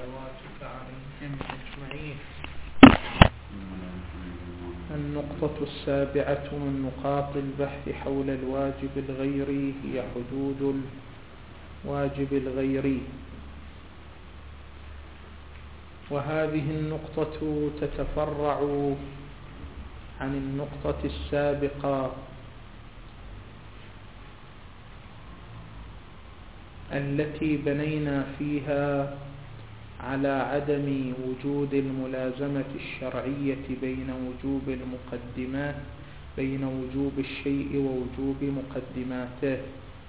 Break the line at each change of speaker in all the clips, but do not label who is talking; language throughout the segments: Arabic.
صلواتك عليهم أجمعين. النقطة السابعة من نقاط البحث حول الواجب الغيري هي حدود الواجب الغيري، وهذه النقطة تتفرع عن النقطة السابقة التي بنينا فيها على عدم وجود الملازمة الشرعية بين وجوب الشيء ووجوب مقدماته،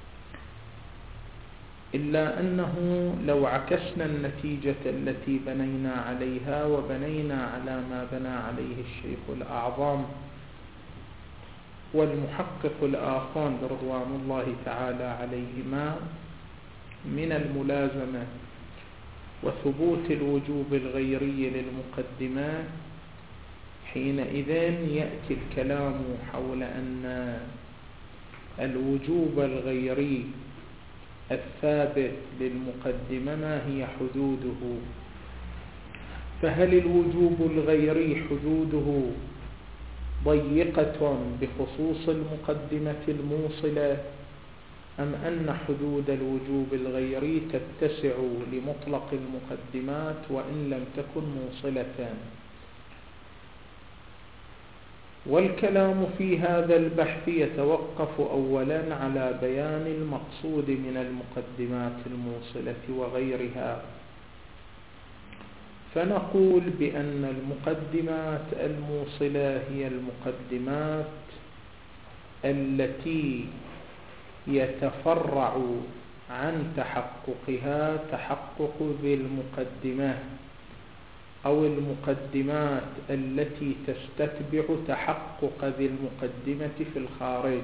إلا أنه لو عكسنا النتيجة التي بنينا عليها وبنينا على ما بنى عليه الشيخ الأعظم والمحقق الآخر رضوان الله تعالى عليهما من الملازمة وثبوت الوجوب الغيري للمقدمات، حينئذ يأتي الكلام حول أن الوجوب الغيري الثابت للمقدمة ما هي حدوده. فهل الوجوب الغيري حدوده ضيقة بخصوص المقدمة الموصلة، أم أن حدود الوجوب الغيري تتسع لمطلق المقدمات وإن لم تكن موصلة؟ والكلام في هذا البحث يتوقف أولا على بيان المقصود من المقدمات الموصلة وغيرها. فنقول بأن المقدمات الموصلة هي المقدمات التي يتفرع عن تحققها تحقق ذي المقدمة، أو المقدمات التي تستتبع تحقق ذي المقدمة في الخارج.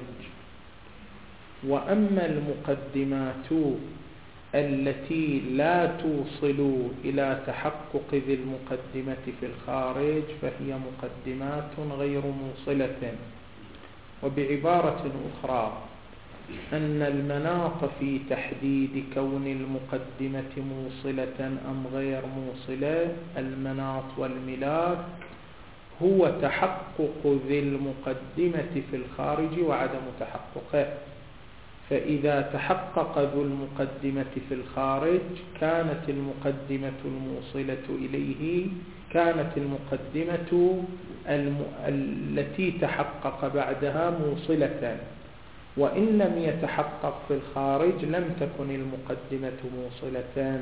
وأما المقدمات التي لا توصل إلى تحقق ذي المقدمة في الخارج فهي مقدمات غير موصلة. وبعبارة أخرى، أن المناط في تحديد كون المقدمة موصلة أم غير موصلة، المناط والملاك هو تحقق ذي المقدمة في الخارج وعدم تحققه. فإذا تحقق ذو المقدمة في الخارج كانت المقدمة الموصلة إليه، كانت المقدمة التي تحقق بعدها موصلة، وإن لم يتحقق في الخارج لم تكن المقدمة موصلة.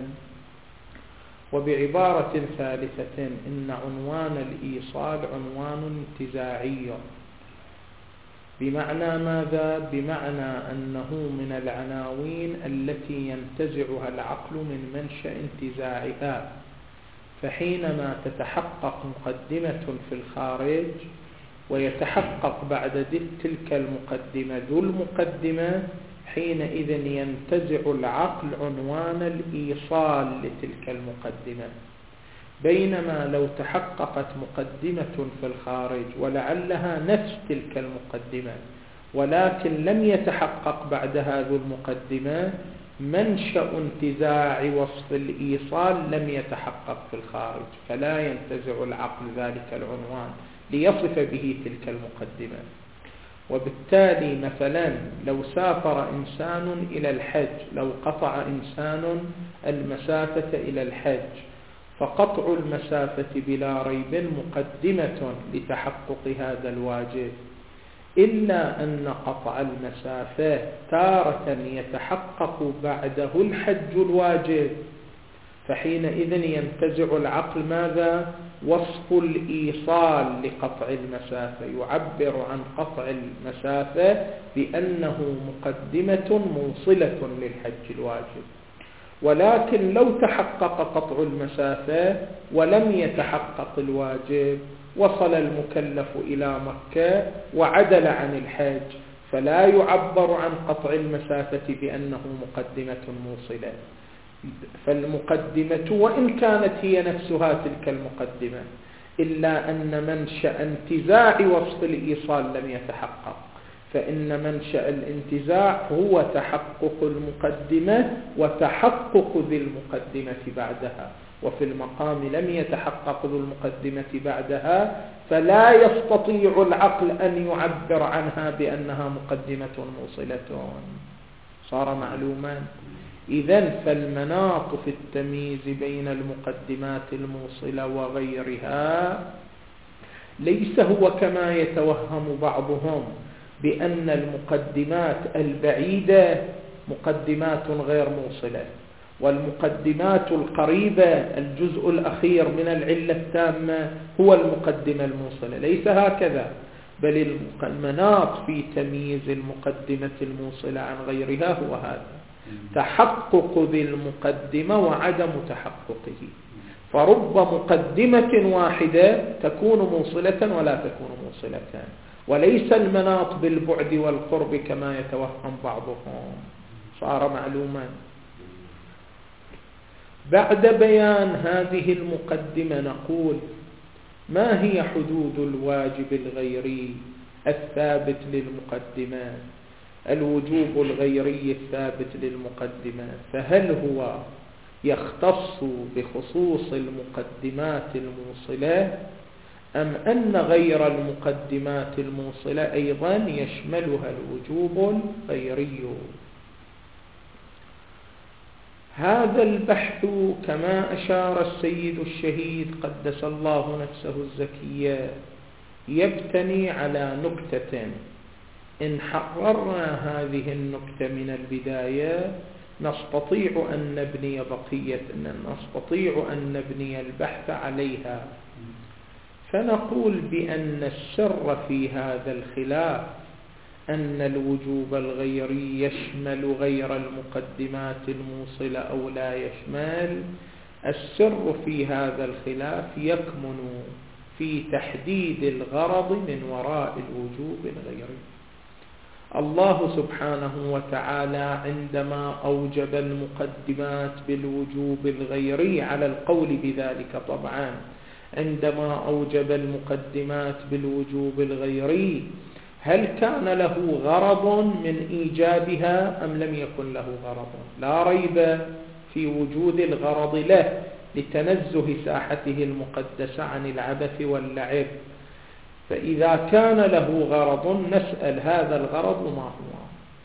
وبعبارة ثالثة، إن عنوان الإيصال عنوان انتزاعي. بمعنى ماذا؟ بمعنى أنه من العناوين التي ينتزعها العقل من منشأ انتزاعها. فحينما تتحقق مقدمة في الخارج ويتحقق بعد تلك المقدمة ذو المقدمة، حينئذ ينتزع العقل عنوان الإيصال لتلك المقدمة. بينما لو تحققت مقدمة في الخارج ولعلها نفس تلك المقدمة ولكن لم يتحقق بعدها ذو المقدمة، منشأ انتزاع وصف الإيصال لم يتحقق في الخارج، فلا ينتزع العقل ذلك العنوان ليصف به تلك المقدمة. وبالتالي مثلا لو سافر إنسان إلى الحج، لو قطع إنسان المسافة إلى الحج، فقطع المسافة بلا ريب مقدمة لتحقق هذا الواجب، إلا أن قطع المسافة تارة يتحقق بعده الحج الواجب، فحينئذ ينتزع العقل ماذا؟ وصف الإيصال لقطع المسافة، يعبر عن قطع المسافة بأنه مقدمة موصلة للحج الواجب. ولكن لو تحقق قطع المسافة ولم يتحقق الواجب، وصل المكلف إلى مكة وعدل عن الحج، فلا يعبر عن قطع المسافة بأنه مقدمة موصلة. فالمقدمة وإن كانت هي نفسها تلك المقدمة، إلا أن منشأ انتزاع وصف الإيصال لم يتحقق، فإن منشأ الانتزاع هو تحقق المقدمة وتحقق ذي المقدمة بعدها. وفي المقام لم يتحقق ذو المقدمة بعدها، فلا يستطيع العقل أن يعبر عنها بأنها مقدمة موصلة. صار معلوما؟ إذن فالمناط في التمييز بين المقدمات الموصلة وغيرها ليس هو كما يتوهم بعضهم بأن المقدمات البعيدة مقدمات غير موصلة، والمقدمات القريبة الجزء الأخير من العلة التامة هو المقدمة الموصلة. ليس هكذا، بل المناط في تمييز المقدمة الموصلة عن غيرها هو هذا: تحقق ذي المقدمة وعدم تحققه. فرب مقدمة واحدة تكون موصلة ولا تكون موصلة، وليس المناط بالبعد والقرب كما يتوهم بعضهم. صار معلوما؟ بعد بيان هذه المقدمة نقول: ما هي حدود الواجب الغيري الثابت للمقدمات؟ الوجوب الغيري الثابت للمقدمات، فهل هو يختص بخصوص المقدمات الموصلة، أم أن غير المقدمات الموصلة أيضا يشملها الوجوب الغيري؟ هذا البحث كما أشار السيد الشهيد قدس الله نفسه الزكية يبتني على نكتة، إن حررنا هذه النكتة من البداية نستطيع أن نبني البحث عليها. فنقول بأن السر في هذا الخلاف أن الوجوب الغيري يشمل غير المقدمات الموصلة أو لا يشمل. السر في هذا الخلاف يكمن في تحديد الغرض من وراء الوجوب الغيري. الله سبحانه وتعالى عندما أوجب المقدمات بالوجوب الغيري، على القول بذلك طبعا، عندما أوجب المقدمات بالوجوب الغيري هل كان له غرض من إيجابها أم لم يكن له غرض؟ لا ريب في وجود الغرض له لتنزه ساحته المقدسة عن العبث واللعب. فإذا كان له غرض نسأل هذا الغرض ما هو.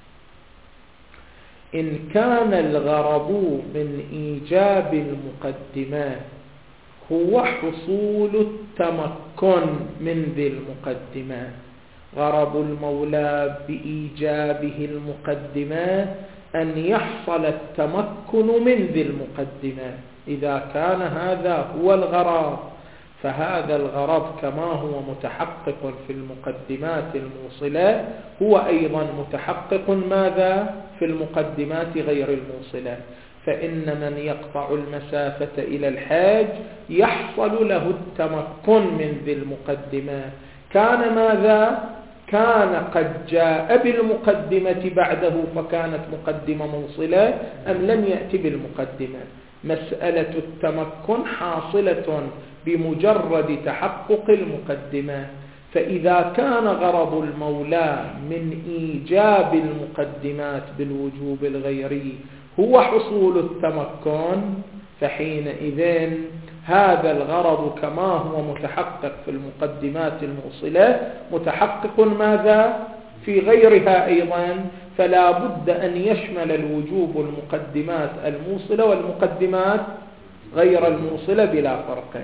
إن كان الغرض من إيجاب المقدمات هو حصول التمكن من ذي المقدمات، غرض المولى بإيجابه المقدمات أن يحصل التمكن من ذي المقدمات، إذا كان هذا هو الغرض فهذا الغرض كما هو متحقق في المقدمات الموصلة هو أيضا متحقق ماذا؟ في المقدمات غير الموصلة. فإن من يقطع المسافة إلى الحاج يحصل له التمكن من ذي المقدمات، كان ماذا؟ كان قد جاء بالمقدمة بعده فكانت مقدمة موصلة أم لم يأتي بالمقدمة؟ مسألة التمكن حاصلة بمجرد تحقق المقدمة. فإذا كان غرض المولى من إيجاب المقدمات بالوجوب الغيري هو حصول التمكن، فحينئذ هذا الغرض كما هو متحقق في المقدمات الموصلة متحقق ماذا؟ في غيرها أيضا. فلا بد أن يشمل الوجوب المقدمات الموصلة والمقدمات غير الموصلة بلا فرق.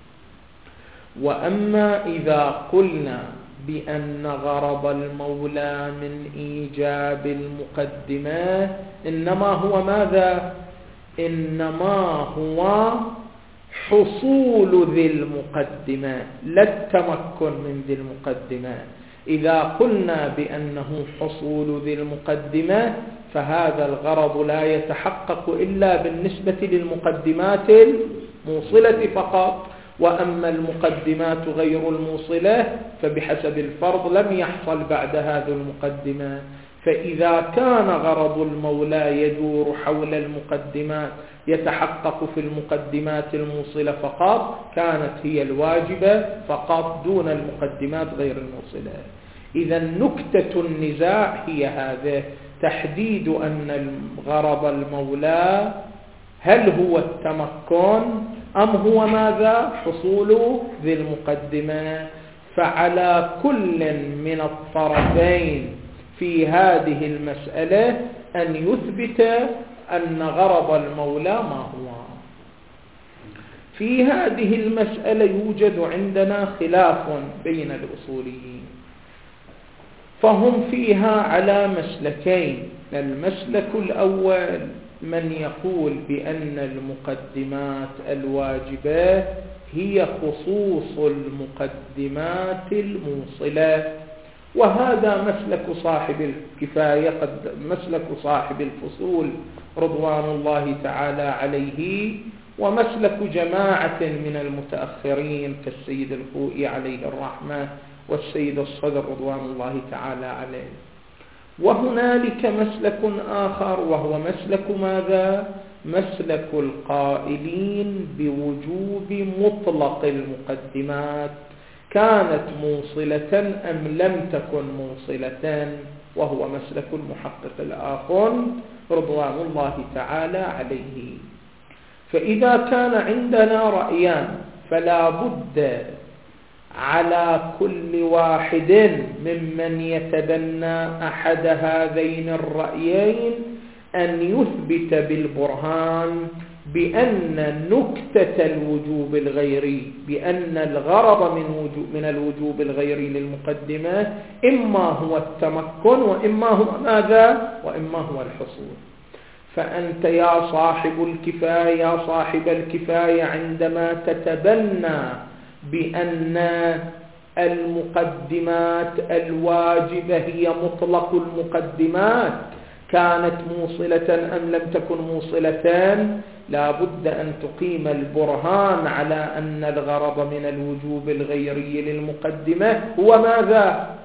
وأما إذا قلنا بأن غرض المولى من إيجاب المقدمات إنما هو ماذا؟ إنما هو حصول ذي المقدمات لا التمكن من ذي المقدمات. إذا قلنا بأنه حصول ذي المقدمات فهذا الغرض لا يتحقق إلا بالنسبة للمقدمات الموصلة فقط، وأما المقدمات غير الموصلة فبحسب الفرض لم يحصل بعد هذه المقدمات. فإذا كان غرض المولى يدور حول المقدمات يتحقق في المقدمات الموصلة فقط كانت هي الواجبة فقط دون المقدمات غير الموصلة. إذا نكتة النزاع هي هذا: تحديد أن غرض المولى هل هو التمكن أم هو ماذا؟ حصول ذي المقدمة. فعلى كل من الطرفين في هذه المسألة أن يثبت أن غرض المولى ما هو. في هذه المسألة يوجد عندنا خلاف بين الأصوليين، فهم فيها على مسلكين. المسلك الأول من يقول بأن المقدمات الواجبة هي خصوص المقدمات الموصلة، وهذا مسلك صاحب الكفاية، مسلك صاحب الفصول رضوان الله تعالى عليه، ومسلك جماعة من المتأخرين كالسيد الخوئي عليه الرحمة والسيد الصدر رضوان الله تعالى عليه. وهنالك مسلك آخر وهو مسلك ماذا؟ مسلك القائلين بوجوب مطلق المقدمات، كانت موصلة أم لم تكن موصلة، وهو مسلك المحقق الآخر رضوان الله تعالى عليه. فإذا كان عندنا رأيان فلا بد على كل واحد ممن يتبنى أحد هذين الرأيين أن يثبت بالبرهان بأن نكتة الوجوب الغيري، بأن الغرض من الوجوب الغيري للمقدمة إما هو التمكن وإما هو ماذا؟ وإما هو الحصول. فأنت يا صاحب الكفاية، يا صاحب الكفاية، عندما تتبنى بأن المقدمات الواجبة هي مطلق المقدمات، كانت موصلة أم لم تكن موصلة، لا بد أن تقيم البرهان على أن الغرض من الوجوب الغيري للمقدمة هو ماذا؟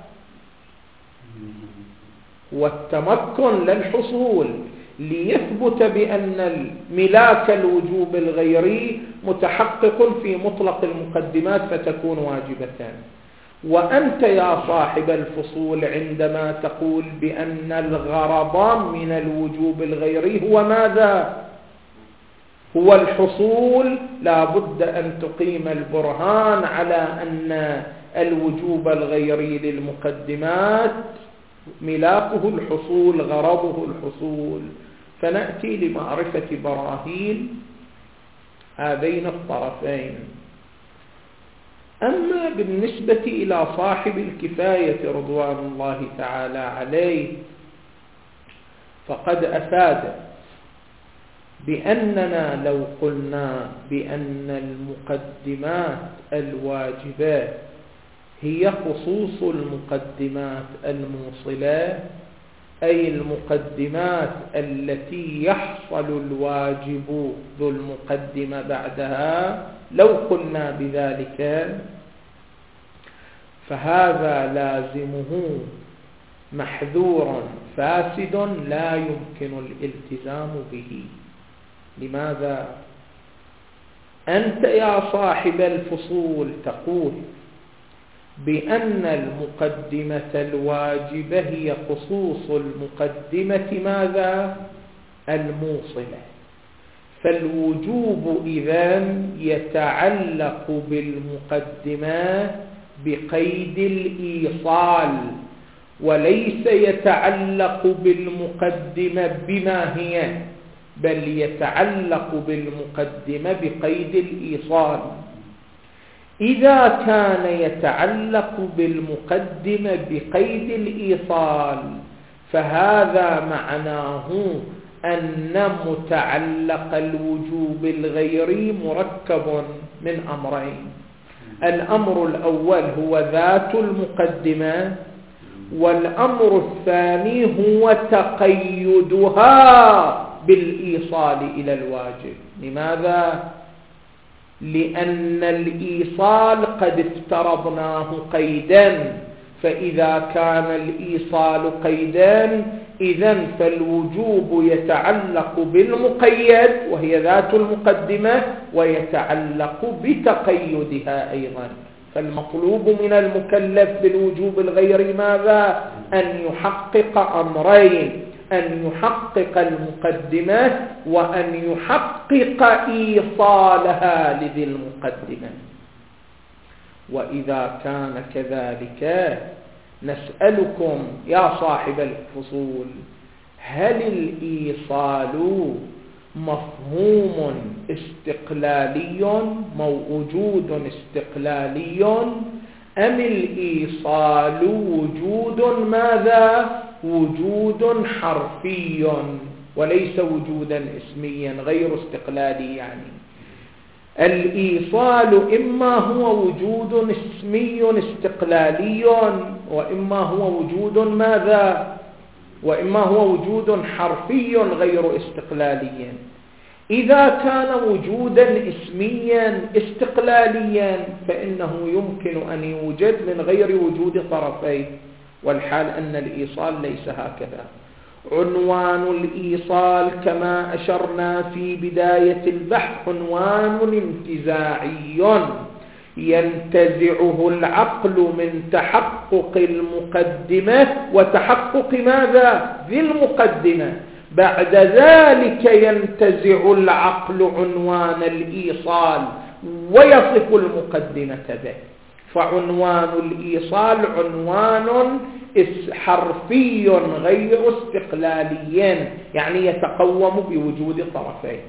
هو التمكن للحصول، ليثبت بأن ملاك الوجوب الغيري متحقق في مطلق المقدمات فتكون واجبة. وأنت يا صاحب الفصول عندما تقول بأن الغرض من الوجوب الغيري هو ماذا؟ هو الحصول، لا بد أن تقيم البرهان على أن الوجوب الغيري للمقدمات ملاكه الحصول، غرضه الحصول. فنأتي لمعرفة براهين هذين الطرفين. أما بالنسبة إلى صاحب الكفاية رضوان الله تعالى عليه فقد أفاد بأننا لو قلنا بأن المقدمات الواجبات هي خصوص المقدمات الموصلة، أي المقدمات التي يحصل الواجب ذو المقدمة بعدها، لو قلنا بذلك فهذا لازمه محذور فاسد لا يمكن الالتزام به. لماذا؟ أنت يا صاحب الفصول تقول بأن المقدمة الواجبة هي خصوص المقدمة ماذا؟ الموصلة. فالوجوب إذن يتعلق بالمقدمة بقيد الإيصال، وليس يتعلق بالمقدمة بما هي، بل يتعلق بالمقدمة بقيد الإيصال. إذا كان يتعلق بالمقدمة بقيد الإيصال فهذا معناه أن متعلق الوجوب الغيري مركب من أمرين. الأمر الأول هو ذات المقدمة، والأمر الثاني هو تقيدها بالإيصال إلى الواجب. لماذا؟ لأن الإيصال قد افترضناه قيدا، فإذا كان الإيصال قيدا إذن فالوجوب يتعلق بالمقيد وهي ذات المقدمة، ويتعلق بتقيدها أيضا. فالمطلوب من المكلف بالوجوب الغيري ماذا؟ أن يحقق أمرين: أن يحقق المقدمة وأن يحقق إيصالها لذي المقدمة. وإذا كان كذلك نسألكم يا صاحب الفصول، هل الإيصال مفهوم استقلالي موجود استقلالي، أم الإيصال وجود ماذا؟ وجود حرفي وليس وجودا اسميا غير استقلالي. يعني الإيصال إما هو وجود اسمي استقلالي، وإما هو وجود ماذا؟ وإما هو وجود حرفي غير استقلالي. إذا كان وجودا اسميا استقلاليا فإنه يمكن أن يوجد من غير وجود طرفين، والحال أن الإيصال ليس هكذا. عنوان الإيصال كما أشرنا في بداية البحث عنوان انتزاعي ينتزعه العقل من تحقق المقدمة وتحقق ماذا؟ ذي المقدمة. بعد ذلك ينتزع العقل عنوان الإيصال ويصف المقدمة به. فعنوان الإيصال عنوان حرفي غير استقلالي، يعني يتقوم بوجود طرفين،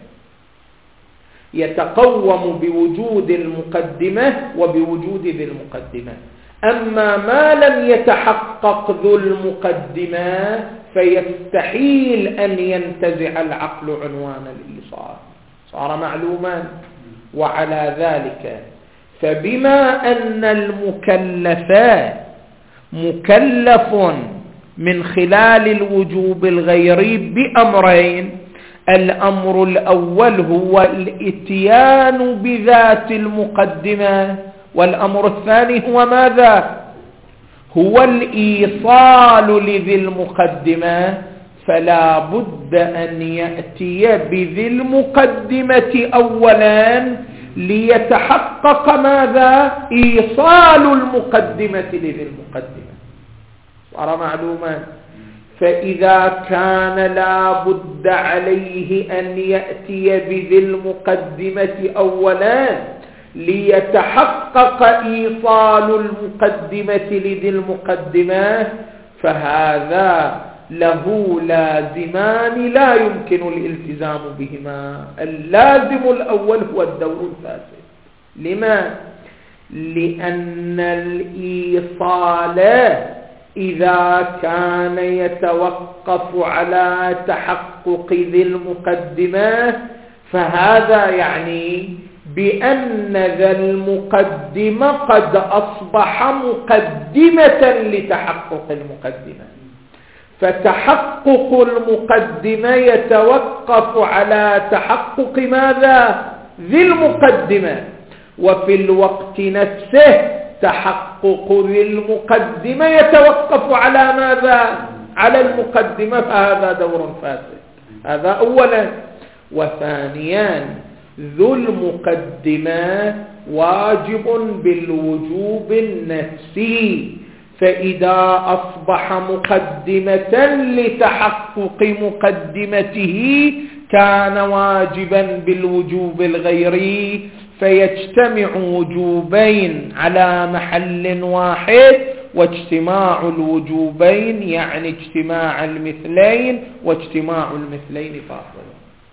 يتقوم بوجود المقدمة وبوجود ذي المقدمة. أما ما لم يتحقق ذو المقدمة فيستحيل أن ينتزع العقل عنوان الإيصال. صار معلوما؟ وعلى ذلك فبما أن المكلف مكلف من خلال الوجوب الغيري بأمرين: الأمر الأول هو الإتيان بذات المقدمة، والأمر الثاني هو ماذا؟ هو الإيصال لذي المقدمة. فلا بد أن يأتي بذي المقدمة أولا ليتحقق ماذا؟ إيصال المقدمة لذي المقدمة. صار معلوما؟ فإذا كان لا بد عليه أن يأتي بذي المقدمة أولا ليتحقق إيصال المقدمة لذي المقدمة، فهذا له لازمان لا يمكن الالتزام بهما. اللازم الأول هو الدور الفاسد. لما؟ لأن الإيصال إذا كان يتوقف على تحقق ذي المقدمة فهذا يعني بأن ذا المقدمة قد أصبح مقدمة لتحقق المقدمة. فتحقق المقدمة يتوقف على تحقق ماذا؟ ذي المقدمة. وفي الوقت نفسه تحقق ذي المقدمة يتوقف على ماذا؟ على المقدمة، فهذا دور فاسد. هذا أولا. وثانيا ذو المقدمة واجب بالوجوب النفسي، فإذا أصبح مقدمة لتحقق مقدمته كان واجبا بالوجوب الغيري، فيجتمع وجوبين على محل واحد، واجتماع الوجوبين يعني اجتماع المثلين، واجتماع المثلين فاصل.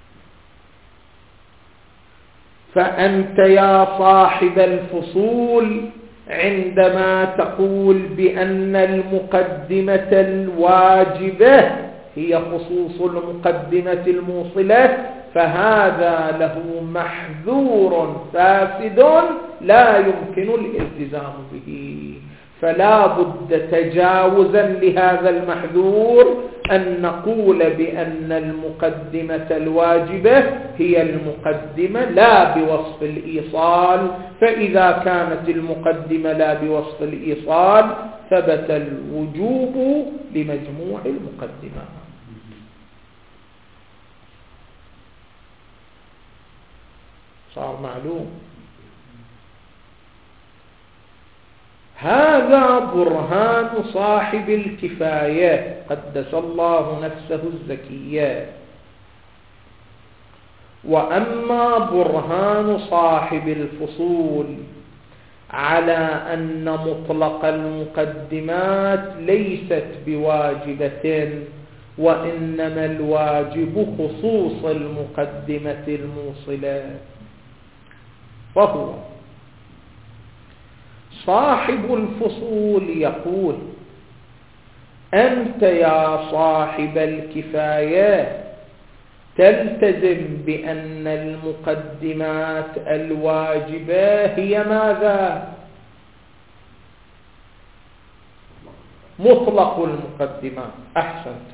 فأنت يا صاحب الفصول عندما تقول بأن المقدمة الواجبة هي خصوص المقدمة الموصلة، فهذا له محذور فاسد لا يمكن الالتزام به. فلا بد تجاوزا لهذا المحذور أن نقول بأن المقدمة الواجبة هي المقدمة لا بوصف الإيصال. فإذا كانت المقدمة لا بوصف الإيصال ثبت الوجوب لمجموع المقدمة. صار معلوم؟ هذا برهان صاحب الكفاية قدس الله نفسه الزكية. وأما برهان صاحب الفصول على أن مطلق المقدمات ليست بواجبة، وإنما الواجب خصوص المقدمة الموصلة، فهو صاحب الفصول يقول: أنت يا صاحب الكفاية تلتزم بأن المقدمات الواجبة هي ماذا؟ مطلق المقدمات. أحسنت.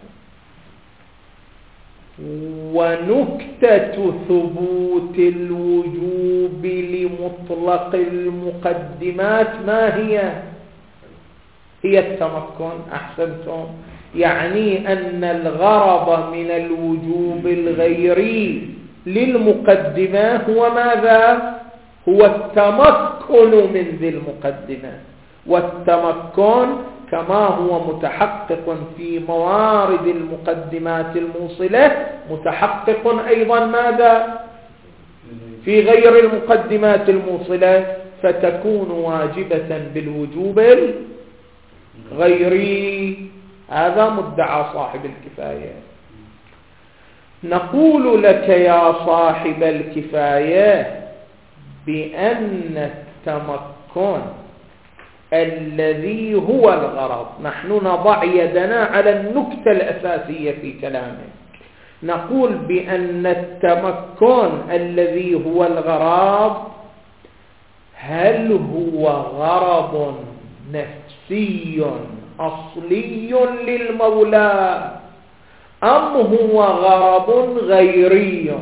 ونكتة ثبوت الوجوب لمطلق المقدمات ما هي؟ هي التمكن. أحسنتم. يعني أن الغرض من الوجوب الغيري للمقدمة هو ماذا؟ هو التمكن من ذي المقدمة. والتمكن كما هو متحقق في موارد المقدمات الموصلة متحقق أيضا ماذا؟ في غير المقدمات الموصلة، فتكون واجبة بالوجوب الغيري. هذا مدعى صاحب الكفاية. نقول لك يا صاحب الكفاية بأن التمكن الذي هو الغرض، نحن نضع يدنا على النكتة الأساسية في كلامك، نقول بأن التمكن الذي هو الغرض هل هو غرض نفسي أصلي للمولى أم هو غرض غيري؟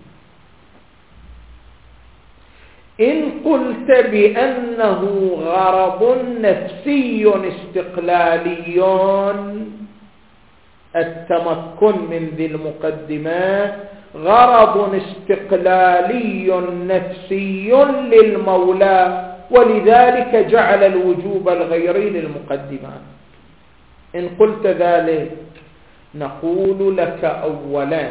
إن قلت بأنه غرض نفسي استقلالي التمكن من ذي المقدمات غرض استقلالي نفسي للمولى، ولذلك جعل الوجوب الغيري للمقدمات. إن قلت ذلك نقول لك أولا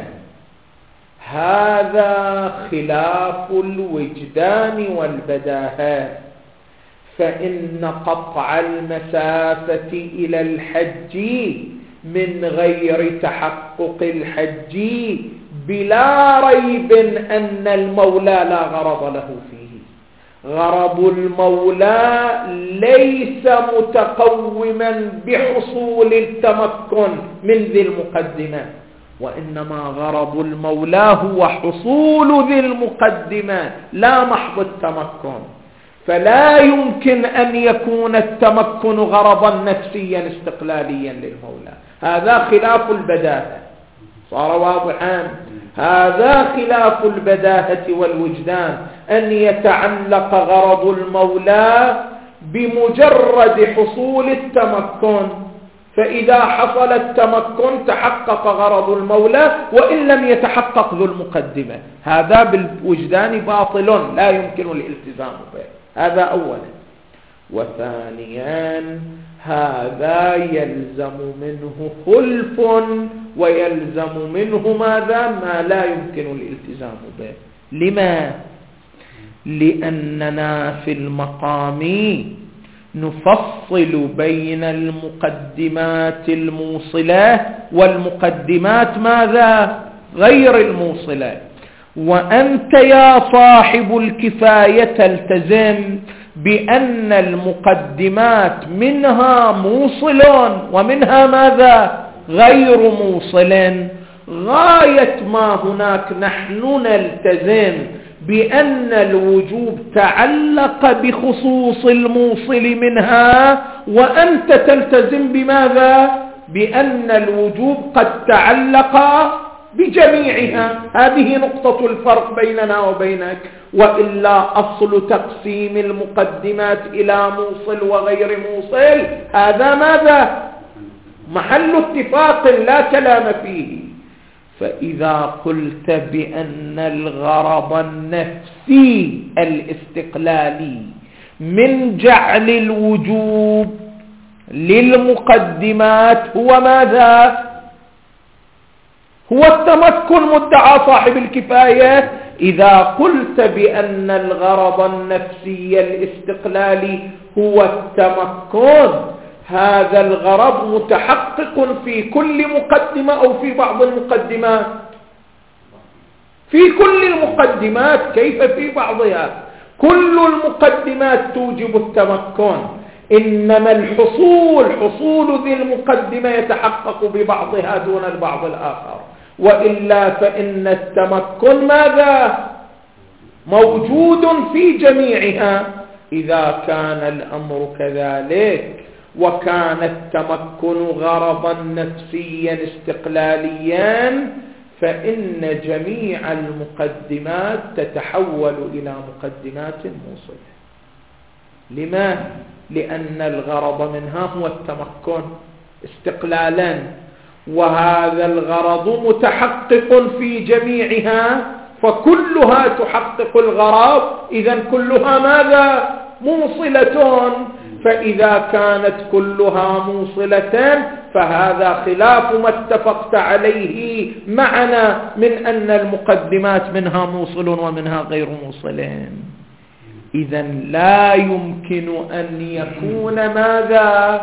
هذا خلاف الوجدان والبداهة، فإن قطع المسافة إلى الحج من غير تحقق الحج بلا ريب أن المولى لا غرض له فيه. غرض المولى ليس متقوما بحصول التمكن من ذي المقدمة، وإنما غرض المولى هو حصول ذي المقدمة لا محض التمكن. فلا يمكن أن يكون التمكن غرضا نفسيا استقلاليا للمولى. هذا خلاف البداهة. صار واضحا؟ هذا خلاف البداهة والوجدان، أن يتعلق غرض المولى بمجرد حصول التمكن، فإذا حصل التمكن تحقق غرض المولى وإن لم يتحقق ذو المقدمة. هذا بالوجدان باطل لا يمكن الالتزام به. هذا أولا. وثانيا هذا يلزم منه خلف ويلزم منه ماذا؟ ما لا يمكن الالتزام به. لما؟ لأننا في المقام نفصل بين المقدمات الموصلة والمقدمات ماذا؟ غير الموصلة. وأنت يا صاحب الكفاية تلتزم بأن المقدمات منها موصل ومنها ماذا؟ غير موصل. غاية ما هناك نحن نلتزم بأن الوجوب تعلق بخصوص الموصل منها، وأنت تلتزم بماذا؟ بأن الوجوب قد تعلق بجميعها. هذه نقطة الفرق بيننا وبينك. وإلا أصل تقسيم المقدمات إلى موصل وغير موصل هذا ماذا؟ محل اتفاق لا كلام فيه. فإذا قلت بأن الغرض النفسي الاستقلالي من جعل الوجوب للمقدمات هو ماذا؟ هو التمكن مدعى صاحب الكفاية. إذا قلت بأن الغرض النفسي الاستقلالي هو التمكن، هذا الغرض متحقق في كل مقدمة أو في بعض المقدمات؟ في كل المقدمات. كيف في بعضها؟ كل المقدمات توجب التمكن، إنما حصول ذي المقدمة يتحقق ببعضها دون البعض الآخر، وإلا فإن التمكن ماذا؟ موجود في جميعها. إذا كان الأمر كذلك وكان التمكن غرضا نفسيا استقلاليا، فإن جميع المقدمات تتحول إلى مقدمات موصلة. لما؟ لأن الغرض منها هو التمكن استقلالا، وهذا الغرض متحقق في جميعها، فكلها تحقق الغرض، إذن كلها ماذا؟ موصلة. فإذا كانت كلها موصلة فهذا خلاف ما اتفقت عليه معنا من أن المقدمات منها موصل ومنها غير موصلين. إذن لا يمكن أن يكون ماذا؟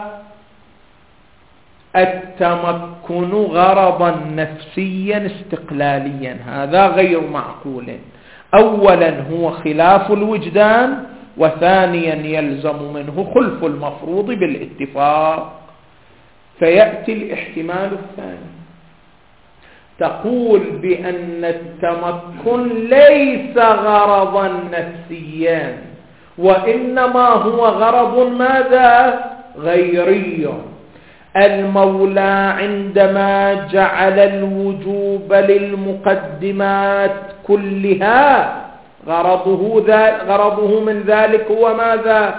التمكن غرضا نفسيا استقلاليا، هذا غير معقول. أولا هو خلاف الوجدان، وثانيا يلزم منه خلف المفروض بالاتفاق. فيأتي الاحتمال الثاني، تقول بأن التمكن ليس غرضا نفسيا، وإنما هو غرض ماذا؟ غيري. المولى عندما جعل الوجوب للمقدمات كلها غرضه من ذلك هو ماذا؟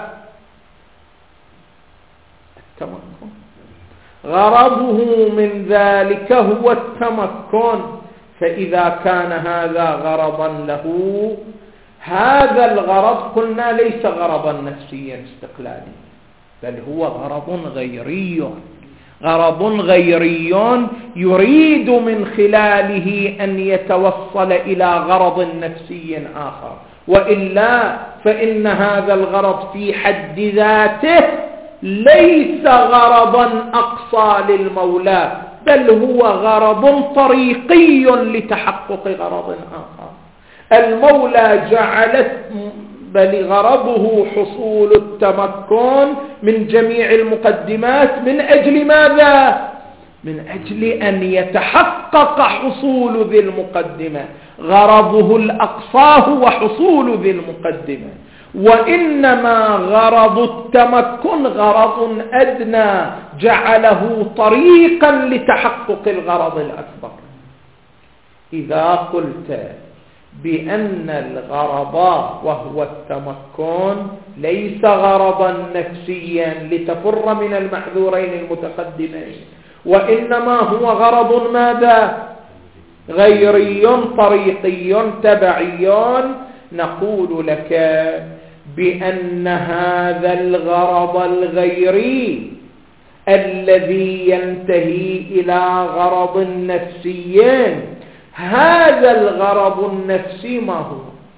التمكن. غرضه من ذلك هو التمكن. فإذا كان هذا غرضا له، هذا الغرض قلنا ليس غرضا نفسيا استقلاليا، بل هو غرض غيري. غرض غيري يريد من خلاله أن يتوصل إلى غرض نفسي آخر، وإلا فإن هذا الغرض في حد ذاته ليس غرضا أقصى للمولى، بل هو غرض طريقي لتحقق غرض آخر. المولى جعلت بل غرضه حصول التمكن من جميع المقدمات من أجل ماذا؟ من أجل أن يتحقق حصول ذي المقدمة. غرضه الأقصى هو حصول ذي المقدمة، وإنما غرض التمكن غرض أدنى جعله طريقا لتحقق الغرض الأكبر. إذا قلت بأن الغرض وهو التمكن ليس غرضا نفسيا لتفر من المحذورين المتقدمين، وإنما هو غرض ماذا؟ غيري طريقي تبعي، نقول لك بأن هذا الغرض الغيري الذي ينتهي إلى غرض نفسي، هذا الغرض النفسي ما هو؟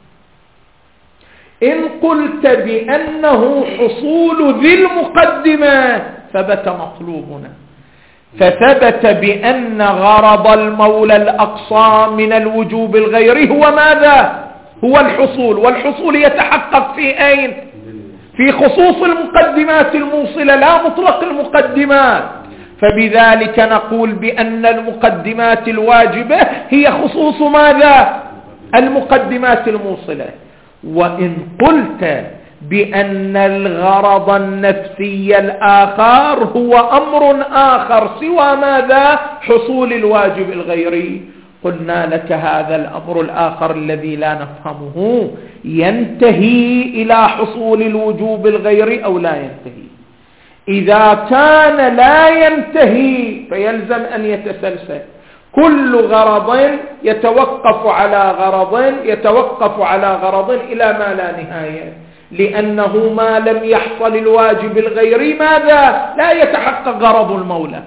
إن قلت بأنه حصول ذي المقدمة ثبت مطلوبنا، فثبت بأن غرض المولى الأقصى من الوجوب الغيري هو ماذا؟ هو الحصول، والحصول يتحقق في أين؟ في خصوص المقدمات الموصلة لا مطلق المقدمات. فبذلك نقول بأن المقدمات الواجبة هي خصوص ماذا؟ المقدمات الموصلة. وإن قلت بأن الغرض النفسي الآخر هو أمر آخر سوى ماذا؟ حصول الواجب الغيري، قلنا لك هذا الأمر الآخر الذي لا نفهمه ينتهي إلى حصول الوجوب الغيري أو لا ينتهي. إذا كان لا ينتهي فيلزم أن يتسلسل. كل غرض يتوقف على غرض إلى ما لا نهاية، لأنه ما لم يحصل الواجب الغيري ماذا؟ لا يتحقق غرض المولى.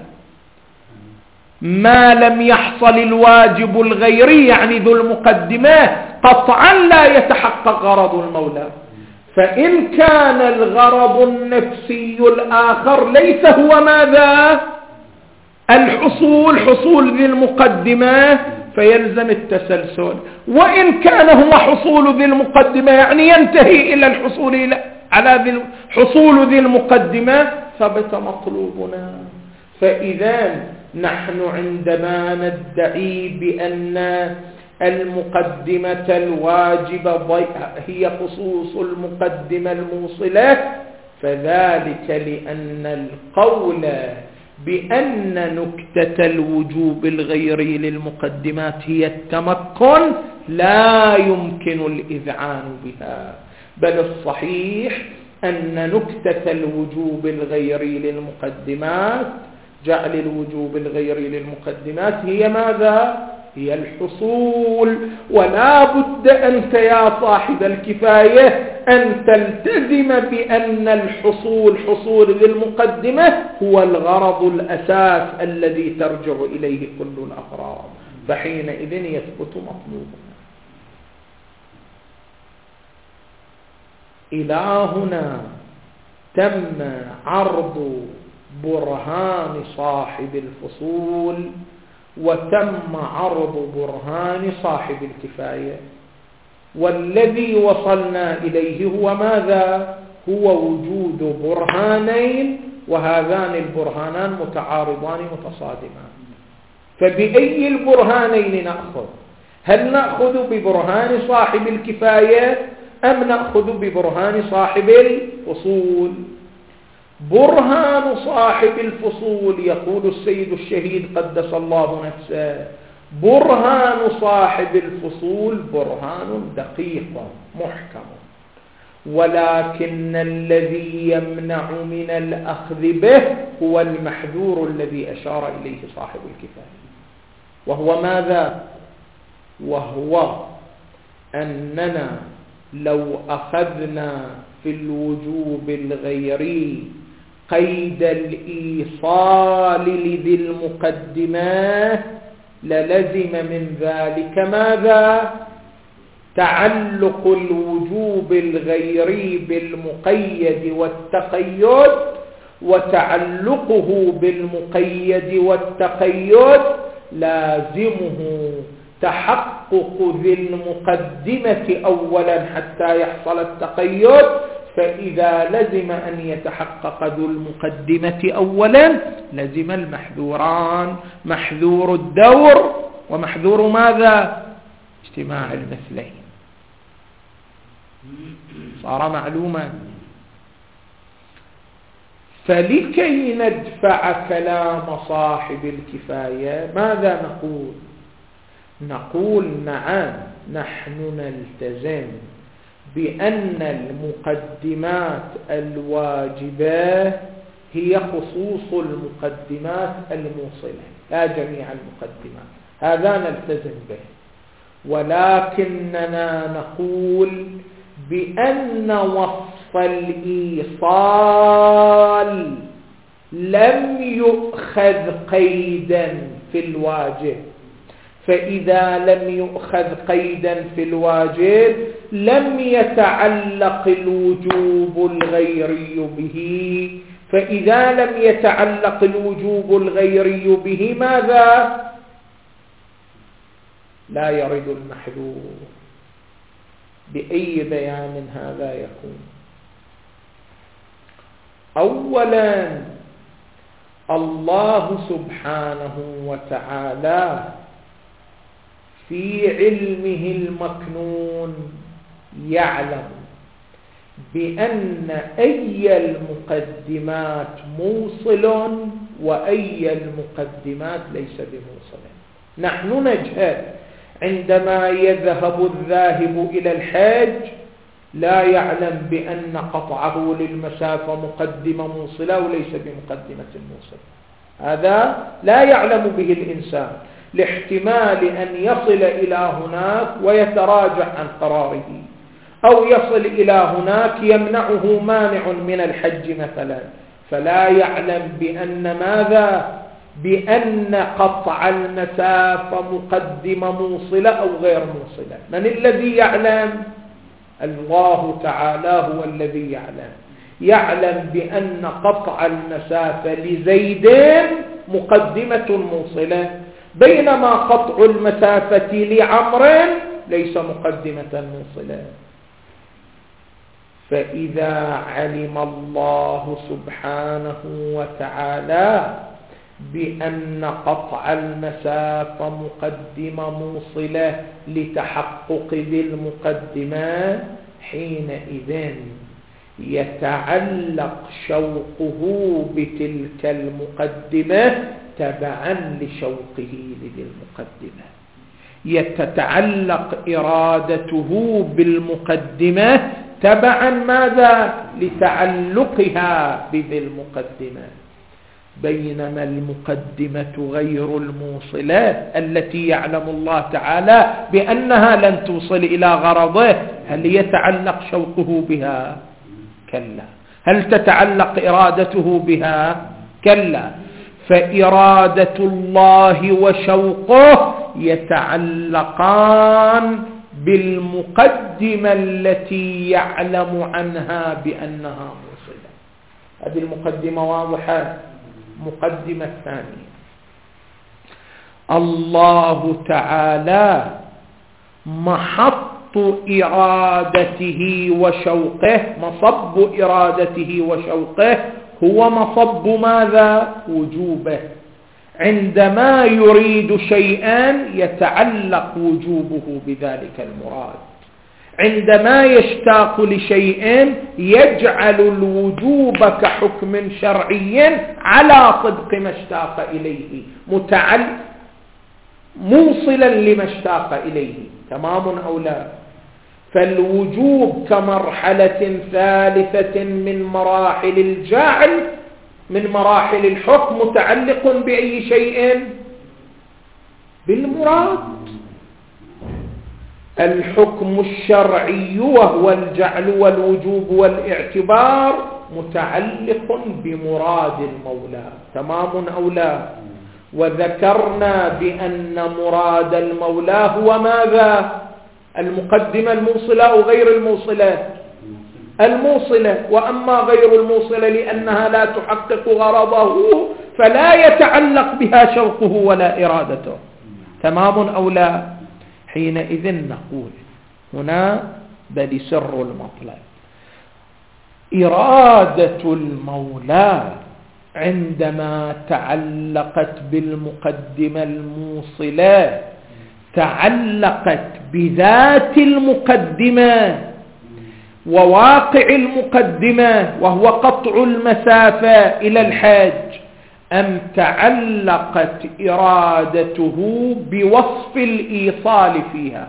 ما لم يحصل الواجب الغيري يعني ذو المقدمات قطعا لا يتحقق غرض المولى. فإن كان الغرض النفسي الآخر ليس هو ماذا؟ حصول ذي المقدمة، فيلزم التسلسل. وإن كان هو حصول ذي المقدمة يعني ينتهي إلى الحصول على حصول ذي المقدمة، ثبت مطلوبنا. فإذا نحن عندما ندعي بأن المقدمة الواجبة هي خصوص المقدمة الموصلة، فذلك لأن القول بأن نكتة الوجوب الغيري للمقدمات هي التمكن لا يمكن الإذعان بها، بل الصحيح أن نكتة الوجوب الغيري للمقدمات، جعل الوجوب الغيري للمقدمات هي ماذا؟ هي الحصول. ولا بد أنت يا صاحب الكفاية أن تلتزم بأن حصول للمقدمة هو الغرض الأساس الذي ترجع إليه كل الأغراض، فحينئذ يثبت مطلوبنا. إلى هنا تم عرض برهان صاحب الفصول، وتم عرض برهان صاحب الكفاية، والذي وصلنا إليه هو ماذا؟ هو وجود برهانين، وهذان البرهانان متعارضان متصادمان. فبأي البرهانين نأخذ؟ هل نأخذ ببرهان صاحب الكفاية أم نأخذ ببرهان صاحب الفصول؟ برهان صاحب الفصول يقول السيد الشهيد قدس الله نفسه: برهان صاحب الفصول برهان دقيق محكم، ولكن الذي يمنع من الأخذ به هو المحذور الذي أشار إليه صاحب الكفاية، وهو ماذا؟ وهو أننا لو أخذنا في الوجوب الغيري قيد الإيصال لذي المقدمات للزم من ذلك ماذا؟ تعلق الوجوب الغيري بالمقيد والتقيد، وتعلقه بالمقيد والتقيد لازمه تحقق ذي المقدمة أولا حتى يحصل التقيد. فإذا لزم أن يتحقق ذو المقدمة أولا لزم المحذوران: محذور الدور ومحذور ماذا؟ اجتماع المثلين. صار معلوما. فلكي ندفع كلام صاحب الكفاية ماذا نقول؟ نقول نعم، نحن نلتزم بأن المقدمات الواجبة هي خصوص المقدمات الموصلة لا جميع المقدمات، هذا نلتزم به. ولكننا نقول بأن وصف الإيصال لم يؤخذ قيدا في الواجب، فإذا لم يؤخذ قيدا في الواجب لم يتعلق الوجوب الغيري به، فإذا لم يتعلق الوجوب الغيري به ماذا؟ لا يرد المحذور. بأي بيان هذا يكون؟ أولا الله سبحانه وتعالى في علمه المكنون يعلم بأن أي المقدمات موصل وأي المقدمات ليس بموصل. نحن نجهل عندما يذهب الذاهب إلى الحج لا يعلم بأن قطعه للمسافة مقدمة موصلة وليس بمقدمة موصلة، هذا لا يعلم به الإنسان. لاحتمال أن يصل إلى هناك ويتراجع عن قراره، أو يصل إلى هناك يمنعه مانع من الحج مثلا، فلا يعلم بأن ماذا؟ بأن قطع المسافة مقدمة موصلة أو غير موصلة. من الذي يعلم؟ الله تعالى هو الذي يعلم بأن قطع المسافة لزيد مقدمة موصلة، بينما قطع المسافة لعمر ليس مقدمة موصلة. فإذا علم الله سبحانه وتعالى بأن قطع المسافة مقدمة موصلة لتحقق ذي المقدمة، حينئذ يتعلق شوقه بتلك المقدمة تبعا لشوقه لذي المقدمة، يتتعلق إرادته بالمقدمة تبعا ماذا؟ لتعلقها بذي المقدمة. بينما المقدمة غير الموصلة التي يعلم الله تعالى بأنها لن توصل إلى غرضه، هل يتعلق شوقه بها؟ كلا. هل تتعلق إرادته بها؟ كلا. فإرادة الله وشوقه يتعلقان بالمقدمة التي يعلم عنها بأنها موصلة. هذه المقدمة واضحة. مقدمة الثانية، الله تعالى محط إرادته وشوقه، مصب إرادته وشوقه هو مصب ماذا؟ وجوبه. عندما يريد شيئا يتعلق وجوبه بذلك المراد، عندما يشتاق لشيء يجعل الوجوب كحكم شرعي على صدق ما اشتاق إليه، موصلا لما اشتاق إليه. تمام أو لا؟ فالوجوب كمرحلة ثالثة من مراحل الجعل، من مراحل الحكم، متعلق بأي شيء؟ بالمراد. الحكم الشرعي وهو الجعل والوجوب والاعتبار متعلق بمراد المولى. تمام أو لا؟ وذكرنا بأن مراد المولى هو ماذا؟ المقدمة الموصلة أو غير الموصلة؟ الموصلة. وأما غير الموصلة لأنها لا تحقق غرضه فلا يتعلق بها شوقه ولا إرادته. تمام أو لا؟ حينئذ نقول هنا بل سر المطلب، إرادة المولى عندما تعلقت بالمقدمة الموصلة تعلقت بذات المقدمة وواقع المقدمة وهو قطع المسافة إلى الحج، أم تعلقت إرادته بوصف الإيصال فيها؟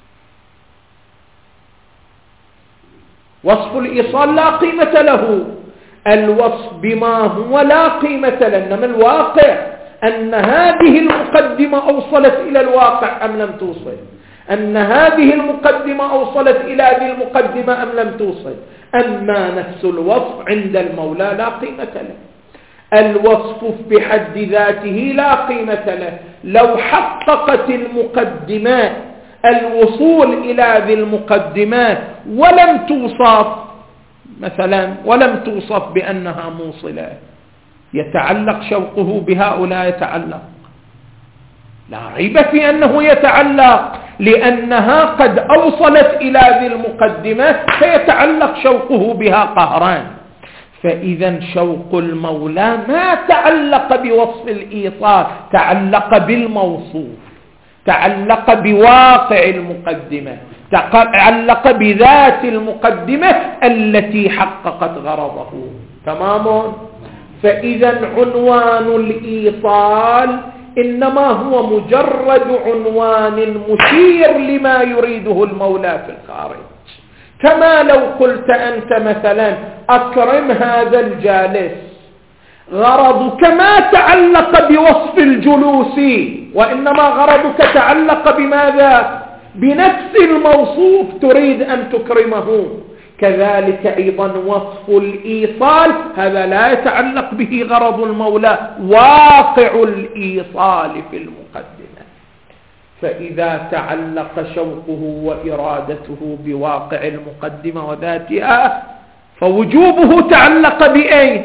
وصف الإيصال لا قيمة له، الوصف بما هو لا قيمة له، إنما الواقع أن هذه المقدمة أوصلت إلى الواقع أم لم توصل، أن هذه المقدمة أوصلت إلى ذي المقدمة أم لم توصل. أما نفس الوصف عند المولى لا قيمة له، الوصف بحد ذاته لا قيمة له. لو حققت المقدمات الوصول إلى ذي المقدمات ولم توصف مثلا، ولم توصف بأنها موصلة، يتعلق شوقه بهؤلاء؟ يتعلق، لا ريب في أنه يتعلق، لأنها قد أوصلت إلى ذي المقدمة فيتعلق شوقه بها قهران. فإذا شوق المولى ما تعلق بوصف الإيصال، تعلق بالموصوف، تعلق بواقع المقدمة، تعلق بذات المقدمة التي حققت غرضه. تمام؟ فإذا عنوان الإيصال إنما هو مجرد عنوان مشير لما يريده المولى في الخارج. كما لو قلت أنت مثلا أكرم هذا الجالس، غرضك ما تعلق بوصف الجلوس، وإنما غرضك تعلق بماذا؟ بنفس الموصوف، تريد أن تكرمه. كذلك أيضا وصف الإيصال، هذا لا يتعلق به غرض المولى، واقع الإيصال في المقدمة. فإذا تعلق شوقه وإرادته بواقع المقدمة وذاتها، فوجوبه تعلق بأين؟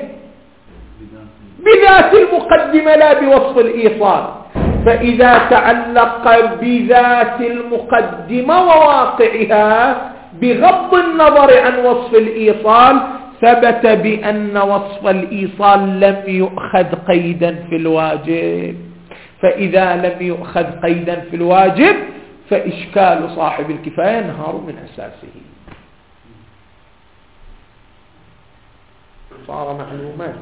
بذات المقدمة لا بوصف الإيصال. فإذا تعلق بذات المقدمة وواقعها بغض النظر عن وصف الإيصال، ثبت بأن وصف الإيصال لم يؤخذ قيدا في الواجب. فإذا لم يؤخذ قيدا في الواجب، فإشكال صاحب الكفاية ينهار من أساسه. صار معلوما.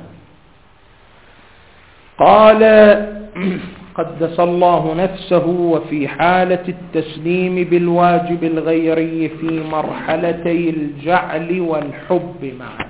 قال قدس الله نفسه: وفي حالة التسليم بالواجب الغيري في مرحلتي الجعل والحب معا،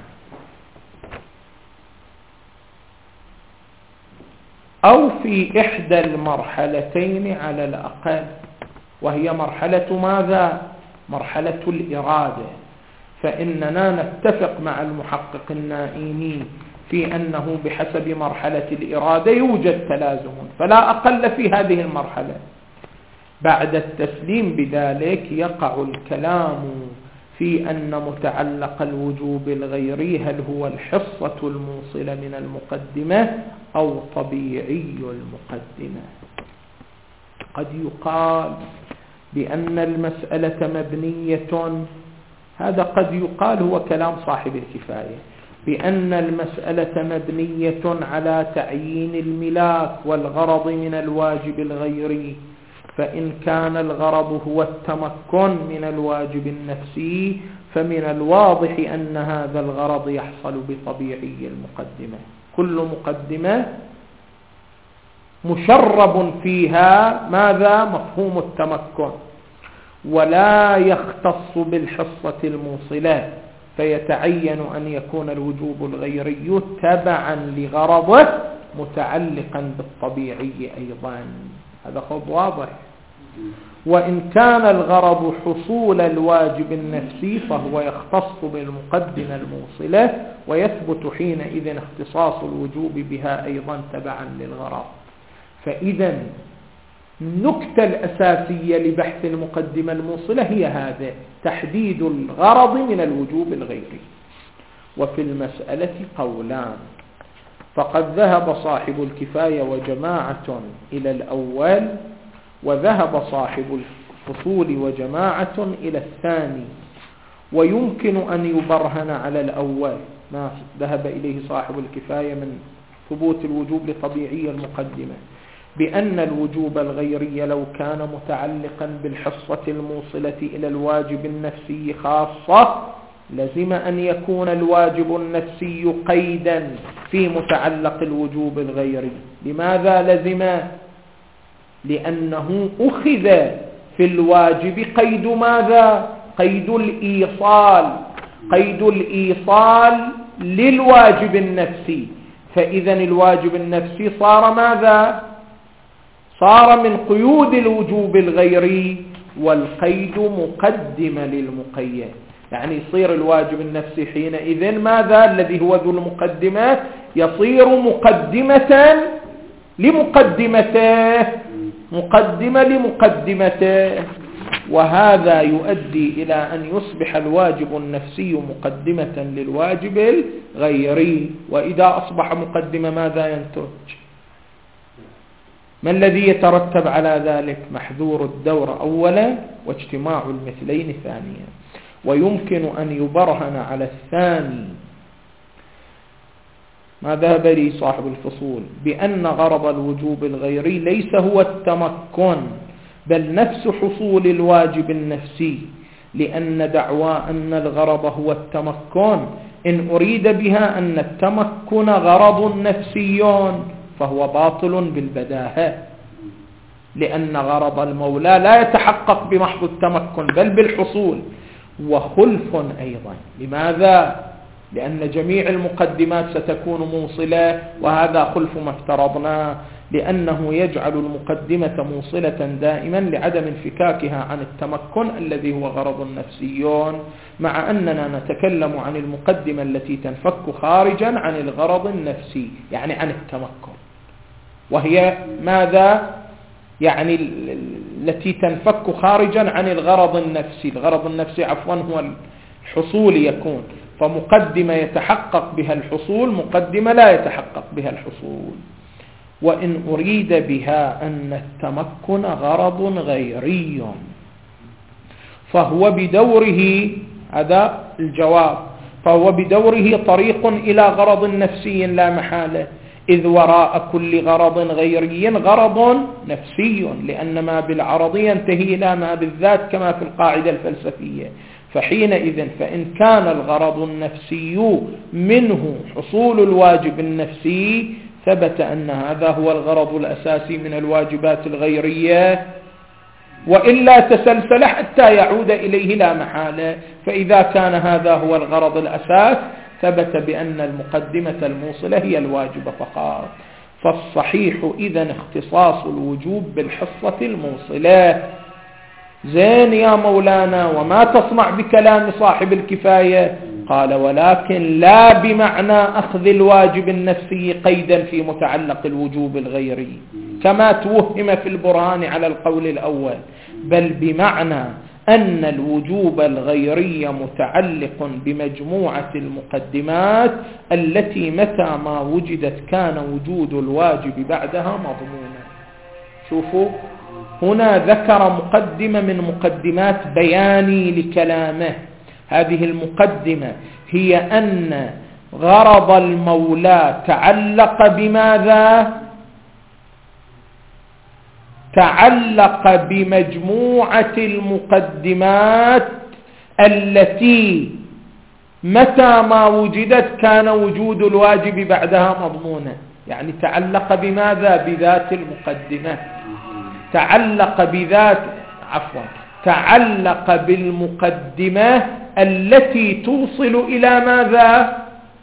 أو في إحدى المرحلتين على الأقل، وهي مرحلة ماذا؟ مرحلة الإرادة. فإننا نتفق مع المحقق النائيني في أنه بحسب مرحلة الإرادة يوجد تلازم، فلا أقل في هذه المرحلة. بعد التسليم بذلك يقع الكلام في أن متعلق الوجوب الغيري هل هو الحصة الموصلة من المقدمة أو طبيعي المقدمة. قد يقال بأن المسألة مبنية، هذا قد يقال هو كلام صاحب الكفاية، بأن المسألة مبنية على تعيين الملاك والغرض من الواجب الغيري. فإن كان الغرض هو التمكن من الواجب النفسي، فمن الواضح أن هذا الغرض يحصل بطبيعي المقدمة. كل مقدمة مشرب فيها ماذا؟ مفهوم التمكن، ولا يختص بالحصة الموصلة، فيتعين أن يكون الوجوب الغيري تبعا لغرضه متعلقا بالطبيعي أيضا. هذا خط واضح. وإن كان الغرض حصول الواجب النفسي، فهو يختص بالمقدمة الموصلة، ويثبت حينئذ اختصاص الوجوب بها أيضا تبعا للغرض. فإذا النكتة الأساسية لبحث المقدمة الموصلة هي هذا: تحديد الغرض من الوجوب الغيري. وفي المسألة قولان، فقد ذهب صاحب الكفاية وجماعة إلى الأول، وذهب صاحب الفصول وجماعة إلى الثاني. ويمكن أن يبرهن على الأول ما ذهب إليه صاحب الكفاية من ثبوت الوجوب لطبيعي المقدمة، بأن الوجوب الغيري لو كان متعلقا بالحصة الموصلة إلى الواجب النفسي خاصة، لزم أن يكون الواجب النفسي قيدا في متعلق الوجوب الغيري. لماذا لزم؟ لأنه أخذ في الواجب قيد ماذا؟ قيد الإيصال، قيد الإيصال للواجب النفسي. فإذا الواجب النفسي صار ماذا؟ صار من قيود الوجوب الغيري، والقيد مقدمة للمقيد. يعني يصير الواجب النفسي حينئذ ماذا؟ الذي هو ذو المقدمات يصير مقدمة لمقدمته، مقدمة لمقدمته. وهذا يؤدي إلى أن يصبح الواجب النفسي مقدمة للواجب الغيري. وإذا أصبح مقدمة ماذا ينتج؟ ما الذي يترتب على ذلك؟ محذور الدورة أولا، واجتماع المثلين ثانيا. ويمكن أن يبرهن على الثاني ما ذهب لي صاحب الفصول، بأن غرض الوجوب الغيري ليس هو التمكن، بل نفس حصول الواجب النفسي، لأن دعوى أن الغرض هو التمكن إن أريد بها أن التمكن غرض نفسي فهو باطل بالبداهة، لأن غرض المولى لا يتحقق بمحض التمكن بل بالحصول. وخلف أيضا. لماذا؟ لأن جميع المقدمات ستكون موصلة، وهذا خلف ما افترضناه، لأنه يجعل المقدمة موصلة دائما لعدم انفكاكها عن التمكن الذي هو غرض نفسي، مع أننا نتكلم عن المقدمة التي تنفك خارجا عن الغرض النفسي، يعني عن التمكن، وهي ماذا؟ يعني التي تنفك خارجا عن الغرض النفسي. الغرض النفسي عفوا هو الحصول يكون، فمقدمة يتحقق بها الحصول، مقدمة لا يتحقق بها الحصول. وإن أريد بها أن التمكن غرض غيري فهو بدوره، هذا الجواب، فهو بدوره طريق إلى غرض نفسي لا محالة، إذ وراء كل غرض غيري غرض نفسي، لأن ما بالعرض ينتهي إلى ما بالذات كما في القاعدة الفلسفية. فحينئذ فإن كان الغرض النفسي منه حصول الواجب النفسي، ثبت أن هذا هو الغرض الأساسي من الواجبات الغيرية، وإلا تسلسل حتى يعود إليه لا محالة. فإذا كان هذا هو الغرض الأساس، ثبت بأن المقدمة الموصلة هي الواجبة فقط. فالصحيح إذن اختصاص الوجوب بالحصة الموصلة. زين يا مولانا، وما تصنع بكلام صاحب الكفاية؟ قال: ولكن لا بمعنى أخذ الواجب النفسي قيدا في متعلق الوجوب الغيري كما توهم في البرهان على القول الأول، بل بمعنى أن الوجوب الغيري متعلق بمجموعة المقدمات التي متى ما وجدت كان وجود الواجب بعدها مضمونا. شوفوا، هنا ذكر مقدمة من مقدمات بياني لكلامه. هذه المقدمة هي أن غرض المولى تعلق بماذا؟ تعلق بمجموعة المقدمات التي متى ما وجدت كان وجود الواجب بعدها مضمونا. يعني تعلق بماذا؟ بذات المقدمة، تعلق بالمقدمة التي توصل إلى ماذا؟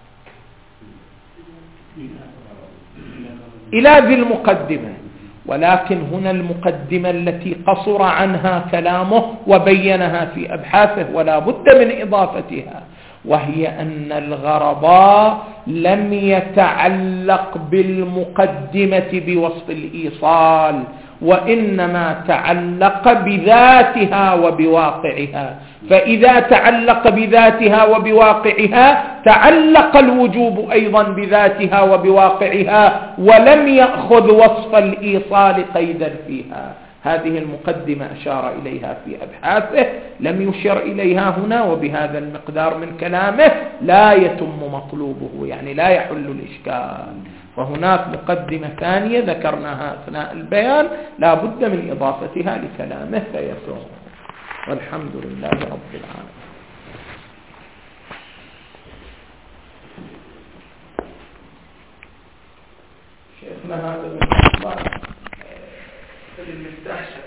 إلى ذي المقدمة. ولكن هنا المقدمة التي قصر عنها كلامه وبينها في أبحاثه ولا بد من إضافتها، وهي أن الغرض لم يتعلق بالمقدمة بوصف الإيصال، وإنما تعلق بذاتها وبواقعها. فإذا تعلق بذاتها وبواقعها تعلق الوجوب أيضا بذاتها وبواقعها، ولم يأخذ وصف الإيصال قيدا فيها. هذه المقدمة أشار إليها في أبحاثه، لم يشر إليها هنا، وبهذا المقدار من كلامه لا يتم مطلوبه، يعني لا يحل الإشكال. فهناك مقدمة ثانية ذكرناها أثناء البيان لا بد من إضافتها لكلامه فيكون. والحمد لله رب العالمين. شيخنا هذا المفتاح